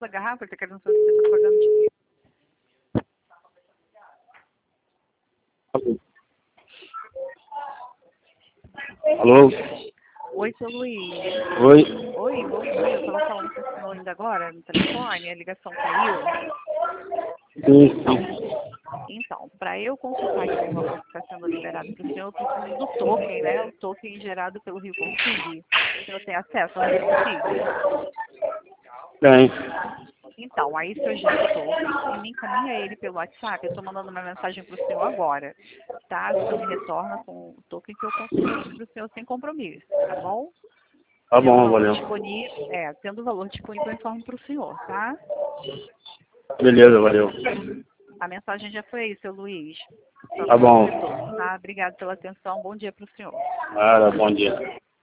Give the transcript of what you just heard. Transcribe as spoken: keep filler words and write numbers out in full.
da garrafa, ele tá querendo saber se você tá pagando dinheiro. Alô? Oi, seu Luiz. Oi? Oi, bom dia. Eu tava falando com o senhor ainda agora no telefone, a ligação caiu. Sim, sim. Então, para eu consultar aqui o valor que está sendo liberado para o senhor, eu preciso do token, né? O token gerado pelo Rio Config. O senhor tem acesso ao Rio Config? Tem. Então, aí o senhor gera o token e me encaminha ele pelo WhatsApp. Eu estou mandando uma mensagem para o senhor agora, tá? O senhor me retorna com o token que eu consigo aqui para o senhor sem compromisso, tá bom? Tá Tendo bom, valor valeu. disponível, é, tendo valor disponível, eu informo para o senhor, tá? Beleza, valeu. A mensagem já foi aí, seu Luiz. Só Tá bom. tá? Obrigado pela atenção. Bom dia para o senhor. Nada, bom dia.